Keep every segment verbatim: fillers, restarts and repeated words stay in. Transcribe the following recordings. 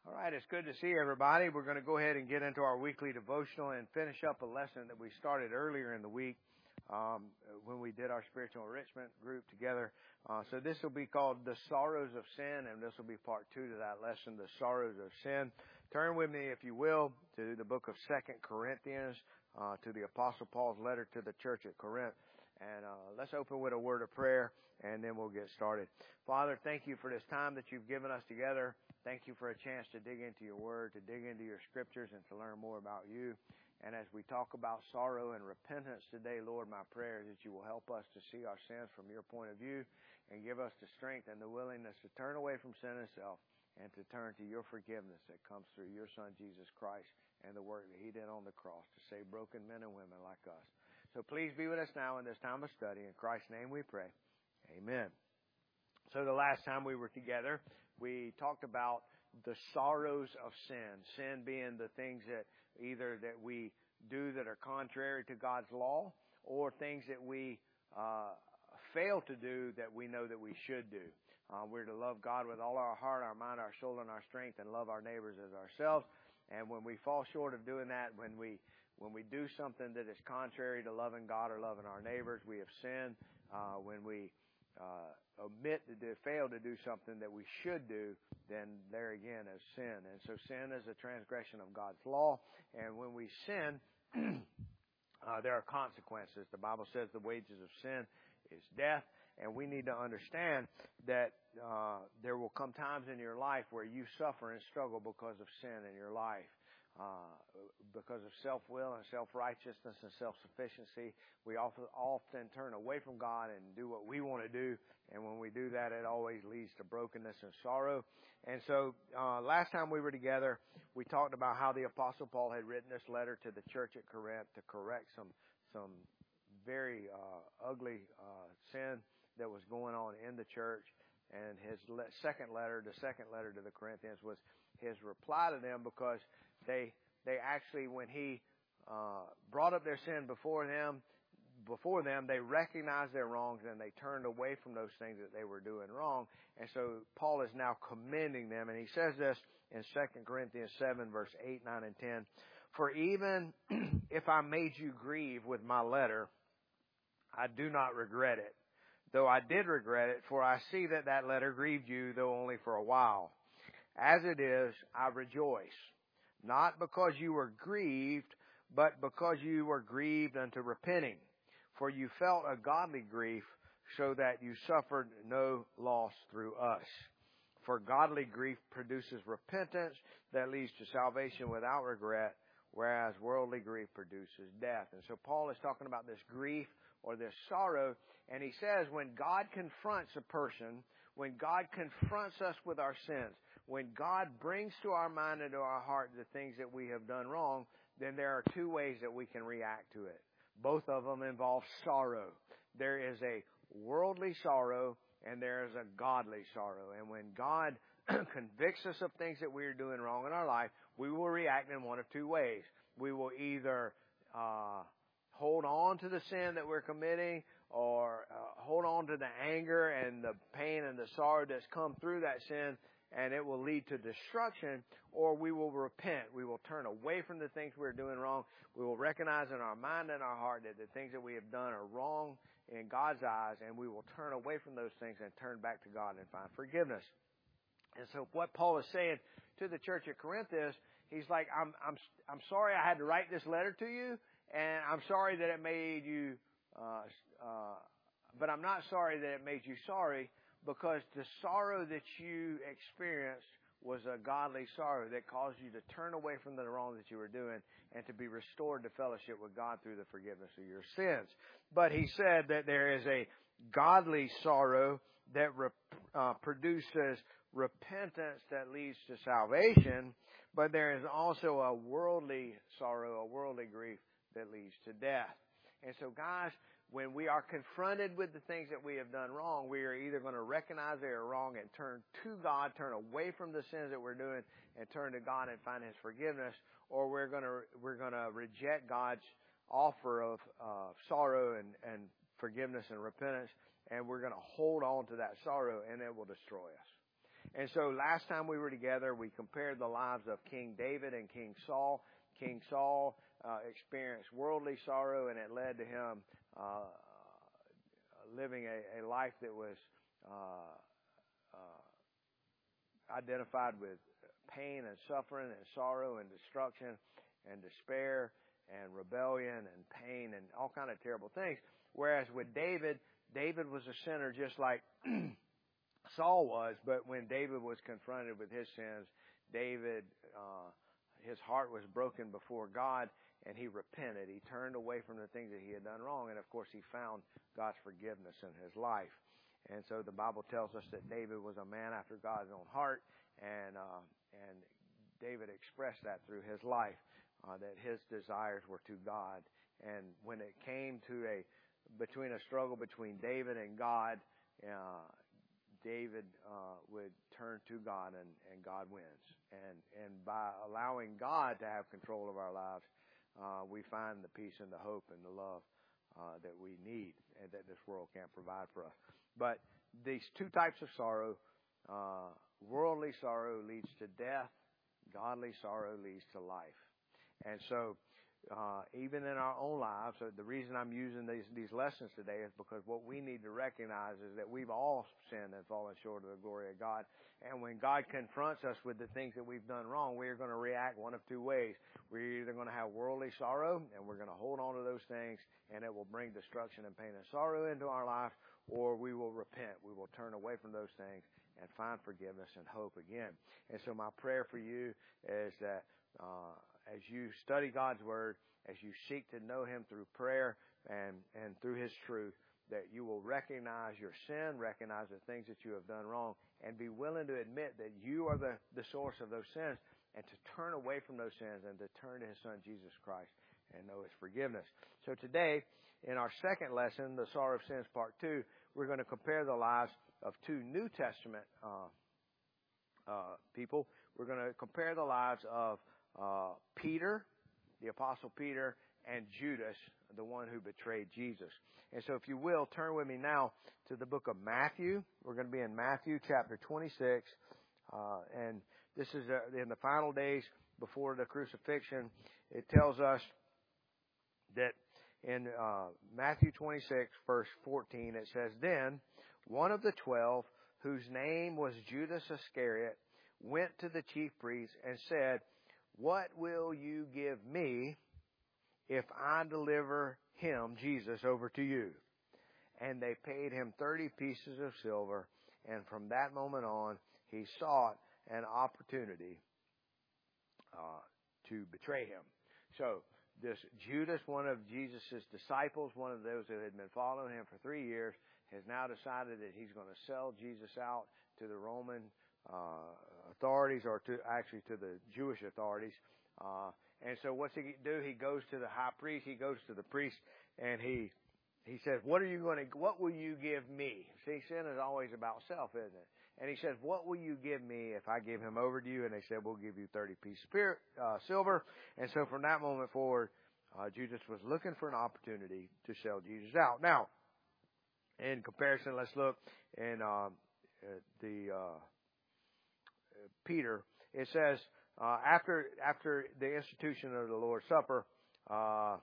All right, it's good to see everybody. We're going to go ahead and get into our weekly devotional and finish up a lesson that we started earlier in the week um, when we did our spiritual enrichment group together. Uh, so this will be called The Sorrows of Sin, and this will be part two to that lesson, The Sorrows of Sin. Turn with me, if you will, to the book of Second Corinthians, uh, to the Apostle Paul's letter to the church at Corinth. And uh, let's open with a word of prayer, and then we'll get started. Father, thank you for this time that you've given us together. Thank you for a chance to dig into your word, to dig into your scriptures, and to learn more about you. And as we talk about sorrow and repentance today, Lord, my prayer is that you will help us to see our sins from your point of view and give us the strength and the willingness to turn away from sin itself and to turn to your forgiveness that comes through your Son, Jesus Christ, and the work that he did on the cross to save broken men and women like us. So please be with us now in this time of study. In Christ's name we pray. Amen. So the last time we were together, we talked about the sorrows of sin. Sin being the things that either that we do that are contrary to God's law, or things that we uh, fail to do that we know that we should do. Uh, we're to love God with all our heart, our mind, our soul, and our strength, and love our neighbors as ourselves. And when we fall short of doing that, when we when we do something that is contrary to loving God or loving our neighbors, we have sinned. Uh, when we uh, omit to do, fail to do something that we should do, then there again is sin. And so sin is a transgression of God's law. And when we sin, uh, there are consequences. The Bible says the wages of sin is death. And we need to understand that uh, there will come times in your life where you suffer and struggle because of sin in your life. Uh, because of self-will and self-righteousness and self-sufficiency, we often, often turn away from God and do what we want to do. And when we do that, it always leads to brokenness and sorrow. And so uh, last time we were together, we talked about how the Apostle Paul had written this letter to the church at Corinth to correct some some very uh, ugly uh, sin that was going on in the church. And his le- second letter, the second letter to the Corinthians, was his reply to them, because they they actually, when he uh, brought up their sin before them, before them, they recognized their wrongs and they turned away from those things that they were doing wrong. And so Paul is now commending them, and he says this in Second Corinthians seven, verse eight, nine, and ten. For even if I made you grieve with my letter, I do not regret it, though I did regret it, for I see that that letter grieved you, though only for a while. As it is, I rejoice, not because you were grieved, but because you were grieved unto repenting. For you felt a godly grief, so that you suffered no loss through us. For godly grief produces repentance that leads to salvation without regret, whereas worldly grief produces death. And so Paul is talking about this grief or this sorrow, and he says when God confronts a person, when God confronts us with our sins, when God brings to our mind and to our heart the things that we have done wrong, then there are two ways that we can react to it. Both of them involve sorrow. There is a worldly sorrow and there is a godly sorrow. And when God convicts us of things that we are doing wrong in our life, we will react in one of two ways. We will either uh, hold on to the sin that we're committing, or uh, hold on to the anger and the pain and the sorrow that's come through that sin, and it will lead to destruction, or we will repent. We will turn away from the things we're doing wrong. We will recognize in our mind and our heart that the things that we have done are wrong in God's eyes, and we will turn away from those things and turn back to God and find forgiveness. And so what Paul is saying to the church at Corinth is, he's like, I'm I'm I'm sorry I had to write this letter to you, and I'm sorry that it made you, uh, uh, but I'm not sorry that it made you sorry, because the sorrow that you experienced was a godly sorrow that caused you to turn away from the wrong that you were doing and to be restored to fellowship with God through the forgiveness of your sins. But he said that there is a godly sorrow that rep- uh, produces repentance that leads to salvation, but there is also a worldly sorrow, a worldly grief that leads to death. And so, guys, when we are confronted with the things that we have done wrong, we are either going to recognize they are wrong and turn to God, turn away from the sins that we're doing, and turn to God and find His forgiveness, or we're going to we're going to reject God's offer of uh, sorrow and, and forgiveness and repentance, and we're going to hold on to that sorrow, and it will destroy us. And so last time we were together, we compared the lives of King David and King Saul. King Saul uh, experienced worldly sorrow, and it led to him uh, living a, a life that was uh, uh, identified with pain and suffering and sorrow and destruction and despair and rebellion and pain and all kind of terrible things. Whereas with David, David was a sinner just like Saul was, but when David was confronted with his sins, David, uh, his heart was broken before God, and he repented. He turned away from the things that he had done wrong, and of course he found God's forgiveness in his life. And so the Bible tells us that David was a man after God's own heart, and uh, and David expressed that through his life, uh, that his desires were to God. And when it came to a between a struggle between David and God, uh, David uh, would turn to God, and, and God wins. And and by allowing God to have control of our lives, uh, we find the peace and the hope and the love uh, that we need and that this world can't provide for us. But these two types of sorrow, uh, worldly sorrow leads to death, godly sorrow leads to life. And so uh, even in our own lives, so the reason I'm using these, these lessons today is because what we need to recognize is that we've all sinned and fallen short of the glory of God. And when God confronts us with the things that we've done wrong, we are going to react one of two ways. We're either going to have worldly sorrow, and we're going to hold on to those things, and it will bring destruction and pain and sorrow into our life, or we will repent. We will turn away from those things and find forgiveness and hope again. And so my prayer for you is that uh, as you study God's Word, as you seek to know Him through prayer and, and through His truth, that you will recognize your sin, recognize the things that you have done wrong, and be willing to admit that you are the, the source of those sins, and to turn away from those sins and to turn to His Son, Jesus Christ, and know His forgiveness. So today, in our second lesson, The Sorrow of Sins, Part two, we're going to compare the lives of two New Testament uh, uh, people. We're going to compare the lives of uh, Peter, the Apostle Peter, and Judas, the one who betrayed Jesus. And so if you will, turn with me now to the book of Matthew. We're going to be in Matthew chapter twenty-six. Uh, and this is uh, in the final days before the crucifixion. It tells us that in uh, Matthew twenty-six, verse fourteen, it says, "Then one of the twelve, whose name was Judas Iscariot, went to the chief priests and said, 'What will you give me if I deliver him, Jesus, over to you?' And they paid him thirty pieces of silver, and from that moment on, he sought an opportunity uh, to betray him." So, this Judas, one of Jesus' disciples, one of those that had been following him for three years, has now decided that he's going to sell Jesus out to the Roman uh, authorities, or to actually to the Jewish authorities. Uh, and so what's he do? He goes to the high priest. He goes to the priest, and he he says, "What are you going to? What will you give me?" See, sin is always about self, isn't it? And he says, "What will you give me if I give him over to you?" And they said, "We'll give you thirty pieces of uh, silver." And so from that moment forward, uh, Judas was looking for an opportunity to sell Jesus out. Now, in comparison, let's look in uh, the uh, Peter. It says, uh, after after the institution of the Lord's Supper, uh,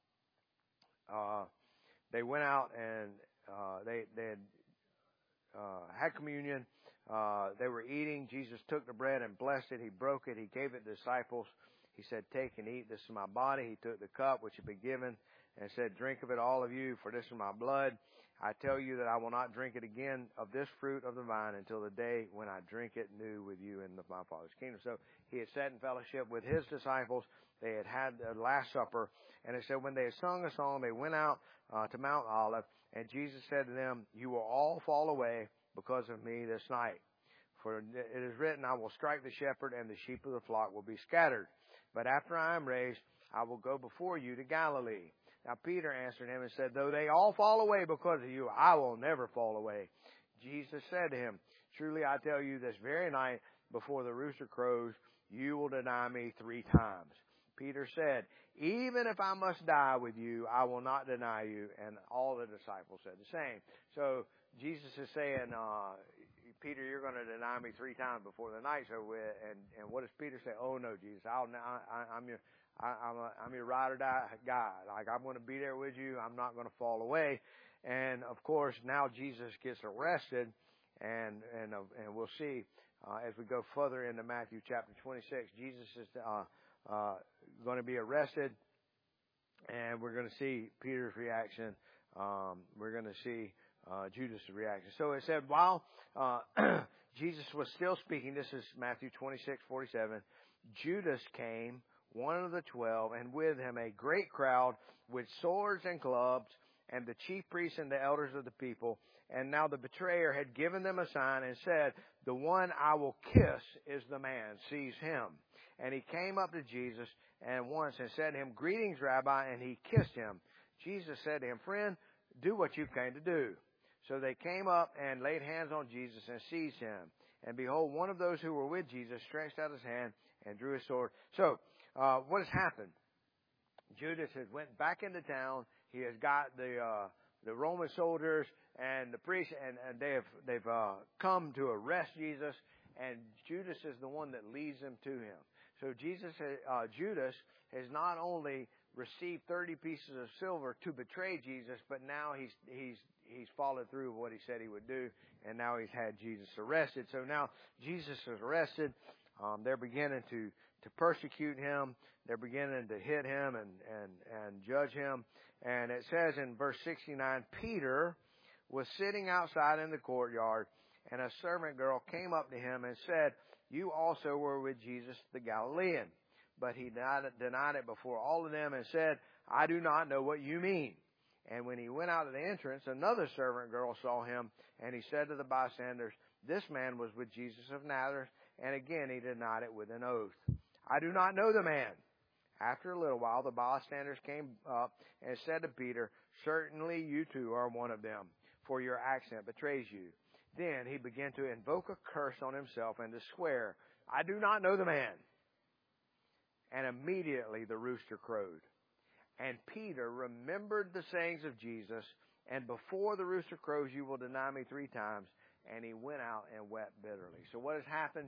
uh, they went out and uh, they they had, uh, had communion. Uh, they were eating. Jesus took the bread and blessed it. He broke it. He gave it to the disciples. He said, "Take and eat. This is my body." He took the cup which had been given and said, "Drink of it, all of you, for this is my blood. I tell you that I will not drink it again of this fruit of the vine until the day when I drink it new with you in the, my Father's kingdom." So he had sat in fellowship with his disciples. They had had the Last Supper. And it said when they had sung a song, they went out uh, to Mount Olive. And Jesus said to them, "You will all fall away because of me this night. For it is written, I will strike the shepherd, and the sheep of the flock will be scattered. But after I am raised, I will go before you to Galilee." Now Peter answered him and said, "Though they all fall away because of you, I will never fall away." Jesus said to him, "Truly I tell you, this very night before the rooster crows, you will deny me three times." Peter said, "Even if I must die with you, I will not deny you." And all the disciples said the same. So Jesus is saying, uh, Peter, you're going to deny me three times before the night's over with. And, and what does Peter say? Oh, no, Jesus, I'll, I, I, I'm your, I, I'm, a, I'm your ride or die guy. Like, I'm going to be there with you. I'm not going to fall away. And, of course, now Jesus gets arrested, and, and, uh, and we'll see, uh, as we go further into Matthew chapter twenty-six, Jesus is, uh, uh, going to be arrested, and we're going to see Peter's reaction. Um, we're going to see, uh, Judas' reaction. So it said, while, uh, Jesus was still speaking, this is Matthew twenty-six forty-seven, Judas came, one of the twelve, and with him a great crowd with swords and clubs, and the chief priests and the elders of the people. And now the betrayer had given them a sign and said, the one I will kiss is the man. Seize him. And he came up to Jesus and once and said to him, greetings, Rabbi, and he kissed him. Jesus said to him, friend, do what you came to do. So they came up and laid hands on Jesus and seized him. And behold, one of those who were with Jesus stretched out his hand and drew his sword. So, uh, what has happened? Judas has went back into town. He has got the, uh, the Roman soldiers and the priests, and, and they have, they've, uh, come to arrest Jesus. And Judas is the one that leads them to him. So Jesus, uh, Judas has not only received thirty pieces of silver to betray Jesus, but now he's, he's, he's followed through with what he said he would do, and now he's had Jesus arrested. So now Jesus is arrested. Um, they're beginning to, to persecute him. They're beginning to hit him and, and, and judge him. And it says in verse sixty-nine, Peter was sitting outside in the courtyard, and a servant girl came up to him and said, you also were with Jesus the Galilean. But he denied it before all of them and said, I do not know what you mean. And when he went out of the entrance, another servant girl saw him, and he said to the bystanders, this man was with Jesus of Nazareth. And again he denied it with an oath. I do not know the man. After a little while, the bystanders came up and said to Peter, certainly you too are one of them, for your accent betrays you. Then he began to invoke a curse on himself and to swear, I do not know the man. And immediately the rooster crowed. And Peter remembered the sayings of Jesus, and before the rooster crows, you will deny me three times. And he went out and wept bitterly. So what has happened?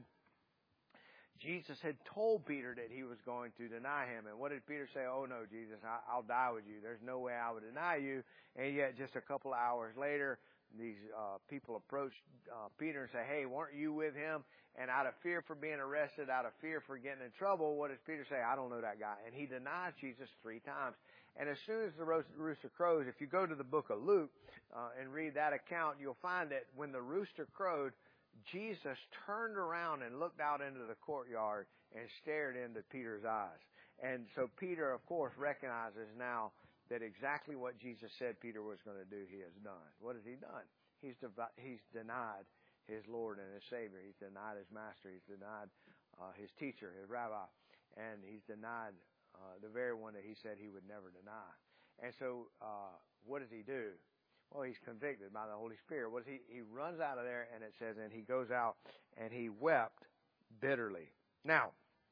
Jesus had told Peter that he was going to deny him. And what did Peter say? Oh, no, Jesus, I, I'll die with you. There's no way I would deny you. And yet just a couple of hours later, these uh, people approached uh, Peter and say, hey, weren't you with him? And out of fear for being arrested, out of fear for getting in trouble, what does Peter say? I don't know that guy. And he denies Jesus three times. And as soon as the rooster crows, if you go to the book of Luke uh, and read that account, you'll find that when the rooster crowed, Jesus turned around and looked out into the courtyard and stared into Peter's eyes. And so Peter, of course, recognizes now that exactly what Jesus said Peter was going to do, he has done. What has he done? He's, devi- he's denied his Lord and his Savior. He's denied his master. He's denied uh, his teacher, his rabbi. And he's denied uh, the very one that he said he would never deny. And so uh, what does he do? Well, he's convicted by the Holy Spirit. What is he? He runs out of there, and it says, and he goes out, and he wept bitterly. Now,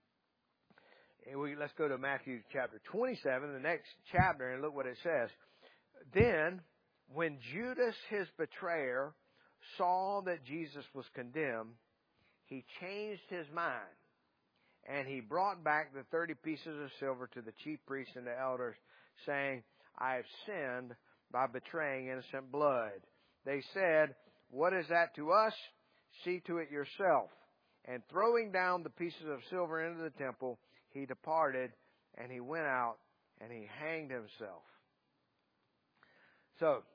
we, let's go to Matthew chapter twenty-seven, the next chapter, and look what it says. Then, when Judas, his betrayer, saw that Jesus was condemned, he changed his mind, and he brought back the thirty pieces of silver to the chief priests and the elders, saying, I have sinned by betraying innocent blood. They said, what is that to us? See to it yourself. And throwing down the pieces of silver into the temple, he departed, and he went out, and he hanged himself. So,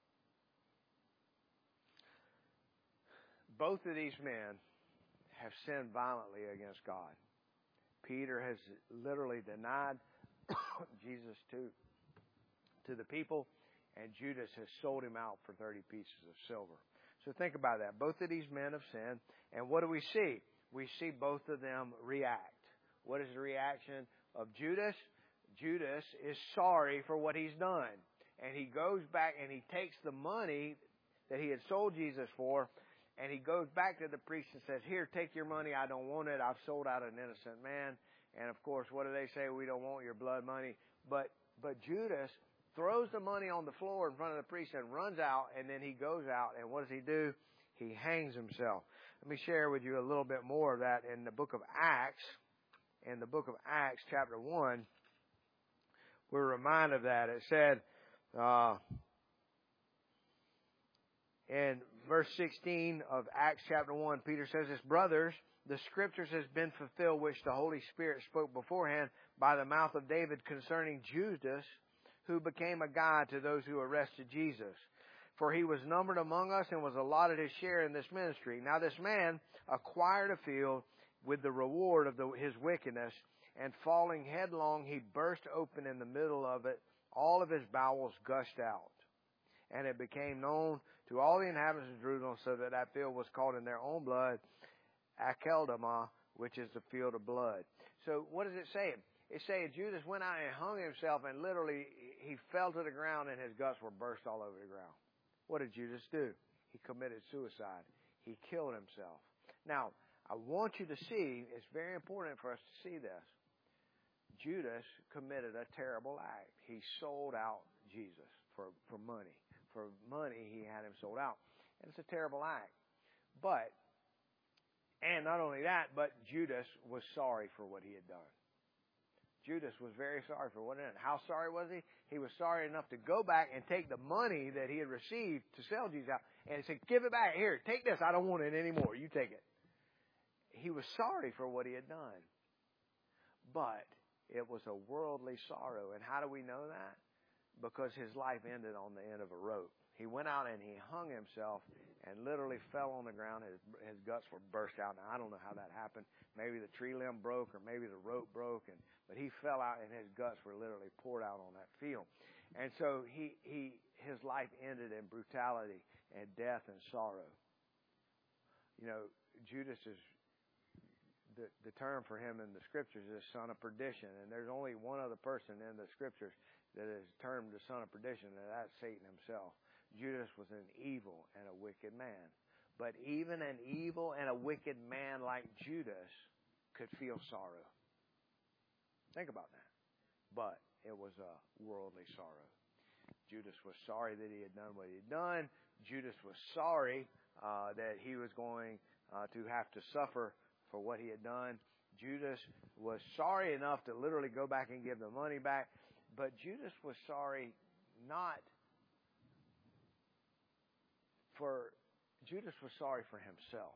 both of these men have sinned violently against God. Peter has literally denied Jesus to, to the people, and Judas has sold him out for thirty pieces of silver. So think about that. Both of these men have sinned. And what do we see? We see both of them react. What is the reaction of Judas? Judas is sorry for what he's done. And he goes back and he takes the money that he had sold Jesus for, and he goes back to the priest and says, here, take your money. I don't want it. I've sold out an innocent man. And of course, what do they say? We don't want your blood money. But, but Judas throws the money on the floor in front of the priest and runs out, and then he goes out, and what does he do? he hangs himself. Let me share with you a little bit more of that in the book of Acts. In the book of Acts, chapter one, we're reminded of that. It said, uh, in verse sixteen of Acts chapter one, Peter says this, brothers, the scriptures has been fulfilled, which the Holy Spirit spoke beforehand by the mouth of David concerning Judas, who became a guide to those who arrested Jesus. For he was numbered among us and was allotted his share in this ministry. Now this man acquired a field with the reward of the, his wickedness, and falling headlong, he burst open in the middle of it. All of his bowels gushed out. And it became known to all the inhabitants of Jerusalem, so that that field was called in their own blood Akeldama, which is the field of blood. So what does it say? It's saying Judas went out and hung himself, and literally he fell to the ground and his guts were burst all over the ground. What did Judas do? He committed suicide. He killed himself. Now, I want you to see, it's very important for us to see this. Judas committed a terrible act. He sold out Jesus for, for money. For money, he had him sold out. And it's a terrible act. But, and not only that, but Judas was sorry for what he had done. Judas was very sorry for what he had done. How sorry was he? He was sorry enough to go back and take the money that he had received to sell Jesus out. And he said, give it back. Here, take this. I don't want it anymore. You take it. He was sorry for what he had done. But it was a worldly sorrow. And how do we know that? Because his life ended on the end of a rope. He went out and he hung himself and literally fell on the ground. His, his guts were burst out. Now, I don't know how that happened. Maybe the tree limb broke or maybe the rope broke. And, but he fell out and his guts were literally poured out on that field. And so he, he, his life ended in brutality and death and sorrow. You know, Judas is, the, the term for him in the scriptures is son of perdition. And there's only one other person in the scriptures that is termed the son of perdition, and that's Satan himself. Judas was an evil and a wicked man. But even an evil and a wicked man like Judas could feel sorrow. Think about that. But it was a worldly sorrow. Judas was sorry that he had done what he had done. Judas was sorry uh, that he was going uh, to have to suffer for what he had done. Judas was sorry enough to literally go back and give the money back. But Judas was sorry not for, Judas was sorry for himself.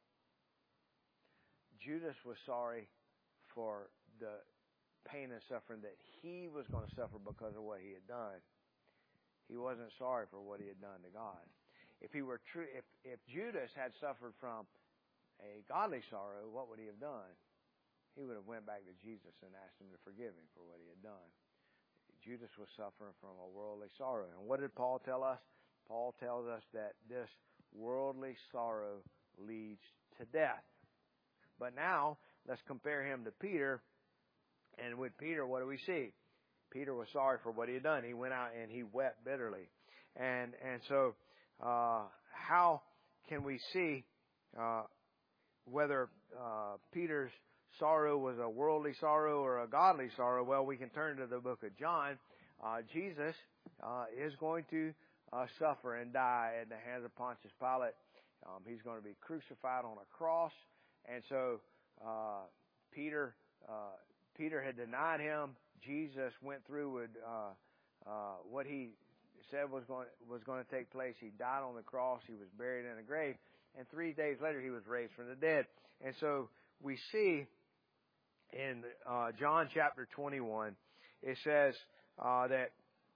Judas was sorry for the pain and suffering that he was going to suffer because of what he had done. He wasn't sorry for what he had done to God. If he were true, if, if Judas had suffered from a godly sorrow, what would he have done? He would have went back to Jesus and asked him to forgive him for what he had done. Judas was suffering from a worldly sorrow. And what did Paul tell us? Paul tells us that this worldly sorrow leads to death. But now, let's compare him to Peter. And with Peter, what do we see? Peter was sorry for what he had done. He went out and he wept bitterly. And and so, uh, how can we see uh, whether uh, Peter's sorrow was a worldly sorrow or a godly sorrow? Well, we can turn to the book of John. Uh, Jesus uh, is going to uh, suffer and die at the hands of Pontius Pilate. Um, he's going to be crucified on a cross. And so uh, Peter uh, Peter had denied him. Jesus went through with uh, uh, what he said was going was going to take place. He died on the cross. He was buried in a grave. And three days later, he was raised from the dead. And so we see in uh, John chapter twenty-one, it says uh, that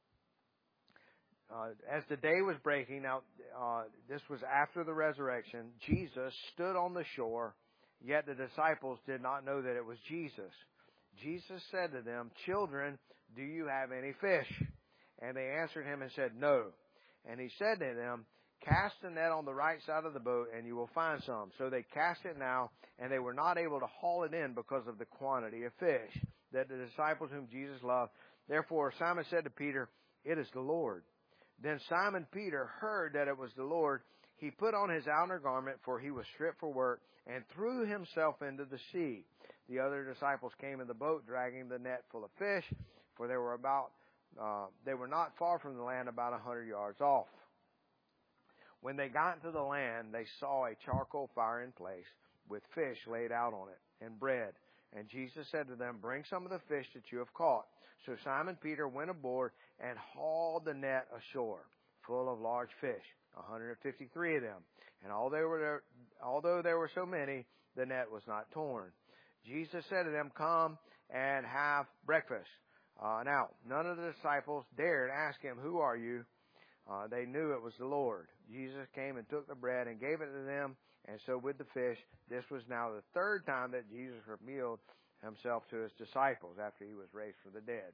uh, as the day was breaking, now uh, this was after the resurrection, Jesus stood on the shore, yet the disciples did not know that it was Jesus. Jesus said to them, "Children, do you have any fish?" And they answered him and said, "No." And he said to them, "Cast the net on the right side of the boat, and you will find some." So they cast it now, and they were not able to haul it in because of the quantity of fish that the disciples whom Jesus loved. Therefore Simon said to Peter, "It is the Lord." Then Simon Peter heard that it was the Lord. He put on his outer garment, for he was stripped for work, and threw himself into the sea. The other disciples came in the boat, dragging the net full of fish, for they were about uh, they were not far from the land, about a hundred yards off. When they got into the land, they saw a charcoal fire in place with fish laid out on it and bread. And Jesus said to them, bring some of the fish that you have caught. So Simon Peter went aboard and hauled the net ashore, full of large fish, one hundred fifty-three of them. And although there were, although there were so many, the net was not torn. Jesus said to them, come and have breakfast. Uh, now, none of the disciples dared ask him, who are you? Uh, they knew it was the Lord. Jesus came and took the bread and gave it to them, and so with the fish. This was now the third time that Jesus revealed himself to his disciples after he was raised from the dead.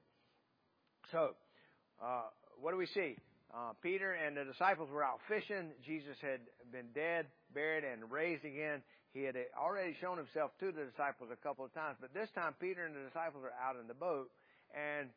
So, uh, what do we see? Uh, Peter and the disciples were out fishing. Jesus had been dead, buried, and raised again. He had already shown himself to the disciples a couple of times, but this time Peter and the disciples are out in the boat, and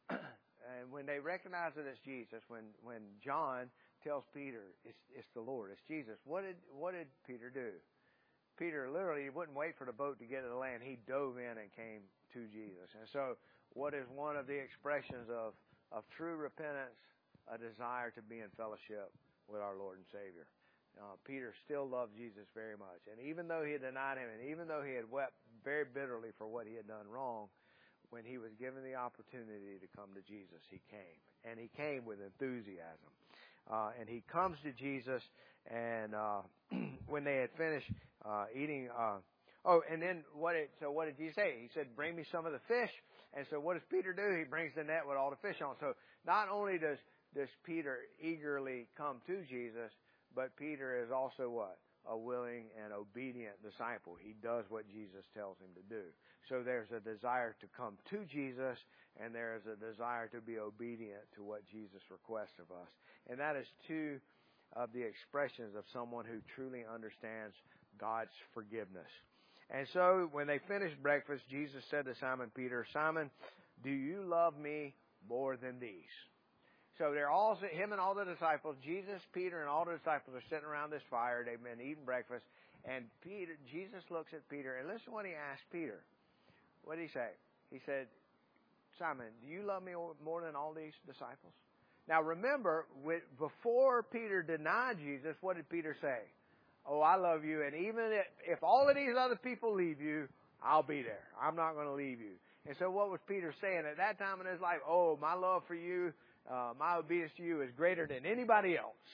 and when they recognize it as Jesus, when when John tells Peter it's it's the Lord, it's Jesus, what did what did Peter do? Peter literally wouldn't wait for the boat to get to the land. He dove in and came to Jesus. And so, what is one of the expressions of of true repentance? A desire to be in fellowship with our Lord and Savior. Uh, Peter still loved Jesus very much. And even though he had denied him, and even though he had wept very bitterly for what he had done wrong, when he was given the opportunity to come to Jesus, he came. And he came with enthusiasm. Uh, and he comes to Jesus, and uh, when they had finished uh, eating... Uh, oh, and then what did, so what did he say? He said, bring me some of the fish. And so what does Peter do? He brings the net with all the fish on. So not only does Does Peter eagerly come to Jesus, but Peter is also what? A willing and obedient disciple. He does what Jesus tells him to do. So there's a desire to come to Jesus, and there is a desire to be obedient to what Jesus requests of us. And that is two of the expressions of someone who truly understands God's forgiveness. And so when they finished breakfast, Jesus said to Simon Peter, Simon, do you love me more than these? So they're all, him and all the disciples, Jesus, Peter, and all the disciples are sitting around this fire. They've been eating breakfast. And Peter, Jesus looks at Peter, and listen to what he asked Peter. What did he say? He said, Simon, do you love me more than all these disciples? Now remember, before Peter denied Jesus, what did Peter say? Oh, I love you, and even if, if all of these other people leave you, I'll be there. I'm not going to leave you. And so what was Peter saying at that time in his life? Oh, my love for you, Uh, my obedience to you is greater than anybody else.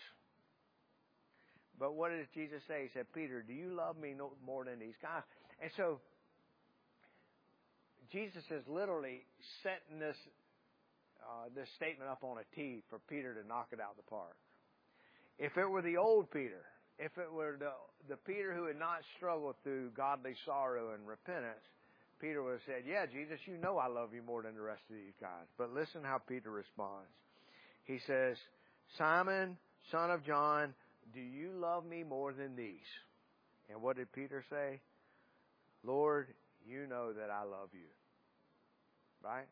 But what did Jesus say? He said, Peter, do you love me no more than these guys? And so Jesus is literally setting this uh, this statement up on a tee for Peter to knock it out of the park. If it were the old Peter, if it were the, the Peter who had not struggled through godly sorrow and repentance, Peter would have said, yeah, Jesus, you know I love you more than the rest of these guys. But listen how Peter responds. He says, Simon, son of John, do you love me more than these? And what did Peter say? Lord, you know that I love you. Right?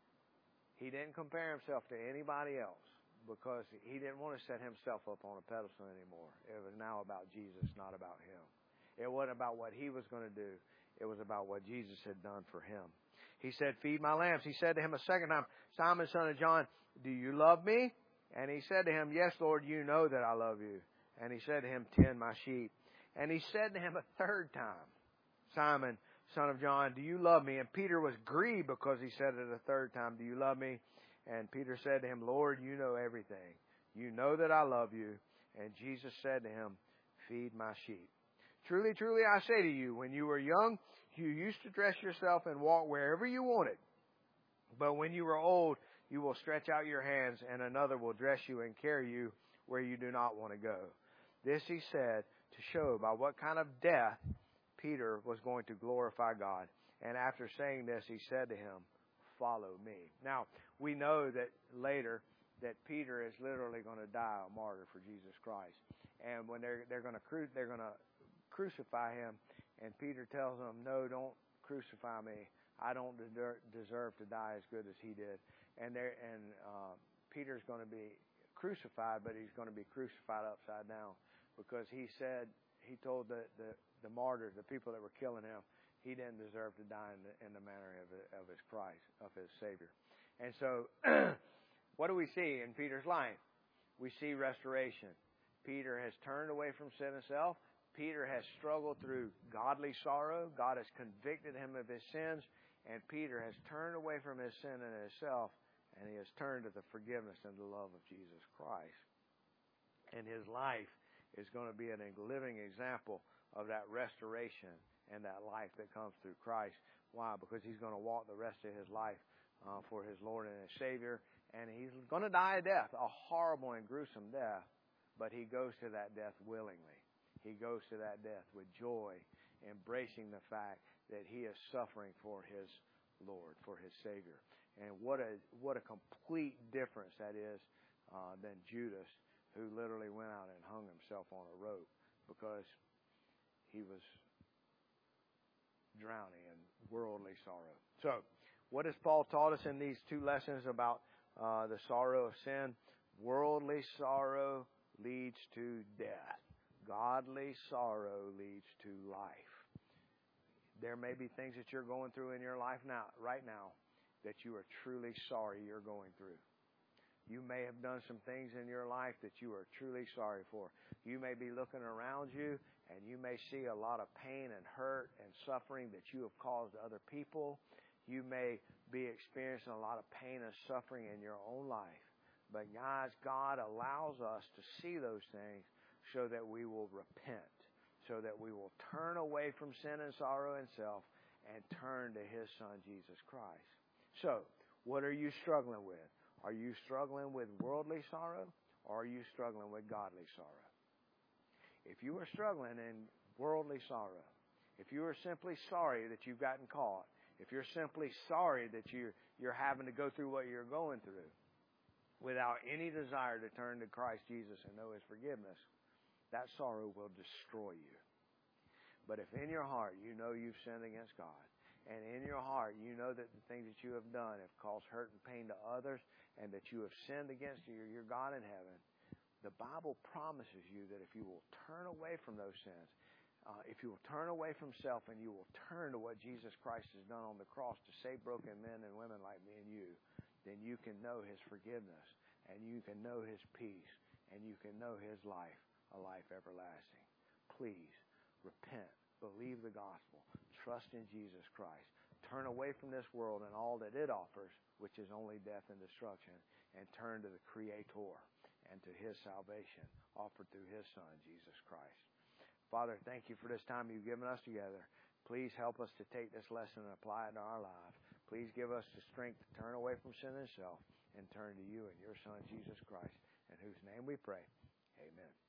He didn't compare himself to anybody else because he didn't want to set himself up on a pedestal anymore. It was now about Jesus, not about him. It wasn't about what he was going to do. It was about what Jesus had done for him. He said, feed my lambs. He said to him a second time, Simon, son of John, do you love me? And he said to him, yes, Lord, you know that I love you. And he said to him, tend my sheep. And he said to him a third time, Simon, son of John, do you love me? And Peter was grieved because he said it a third time, do you love me? And Peter said to him, Lord, you know everything. You know that I love you. And Jesus said to him, feed my sheep. Truly, truly, I say to you, when you were young, you used to dress yourself and walk wherever you wanted. But when you are old, you will stretch out your hands, and another will dress you and carry you where you do not want to go. This he said to show by what kind of death Peter was going to glorify God. And after saying this, he said to him, follow me. Now, we know that later that Peter is literally going to die a martyr for Jesus Christ. And when they're they're going to cru- they're going to crucify him, and Peter tells them, no, don't crucify me. I don't deserve, deserve to die as good as he did. And there, and uh, Peter's going to be crucified, but he's going to be crucified upside down because he said, he told the, the, the martyrs, the people that were killing him, he didn't deserve to die in the, in the manner of, of his Christ, of his Savior. And so, what do we see in Peter's life? We see restoration. Peter has turned away from sin and self. Peter has struggled through godly sorrow. God has convicted him of his sins. And Peter has turned away from his sin and himself, and he has turned to the forgiveness and the love of Jesus Christ. And his life is going to be a living example of that restoration and that life that comes through Christ. Why? Because he's going to walk the rest of his life uh, for his Lord and his Savior. And he's going to die a death, a horrible and gruesome death. But he goes to that death willingly. He goes to that death with joy, embracing the fact that he is suffering for his Lord, for his Savior. And what a what a complete difference that is uh, than Judas, who literally went out and hung himself on a rope because he was drowning in worldly sorrow. So, what has Paul taught us in these two lessons about uh, the sorrow of sin? Worldly sorrow leads to death. Godly sorrow leads to life. There may be things that you're going through in your life now, right now, that you are truly sorry you're going through. You may have done some things in your life that you are truly sorry for. You may be looking around you, and you may see a lot of pain and hurt and suffering that you have caused other people. You may be experiencing a lot of pain and suffering in your own life. But guys, God allows us to see those things so that we will repent, so that we will turn away from sin and sorrow and self and turn to His Son, Jesus Christ. So, what are you struggling with? Are you struggling with worldly sorrow, or are you struggling with godly sorrow? If you are struggling in worldly sorrow, if you are simply sorry that you've gotten caught, if you're simply sorry that you're, you're having to go through what you're going through without any desire to turn to Christ Jesus and know His forgiveness, that sorrow will destroy you. But if in your heart you know you've sinned against God, and in your heart you know that the things that you have done have caused hurt and pain to others, and that you have sinned against your, your God in heaven, the Bible promises you that if you will turn away from those sins, uh, if you will turn away from self and you will turn to what Jesus Christ has done on the cross to save broken men and women like me and you, then you can know His forgiveness, and you can know His peace, and you can know His life, a life everlasting. Please repent, believe the gospel, trust in Jesus Christ, turn away from this world and all that it offers, which is only death and destruction, and turn to the Creator and to His salvation offered through His Son, Jesus Christ. Father, thank you for this time you've given us together. Please help us to take this lesson and apply it to our lives. Please give us the strength to turn away from sin and self and turn to you and your Son, Jesus Christ, in whose name we pray. Amen.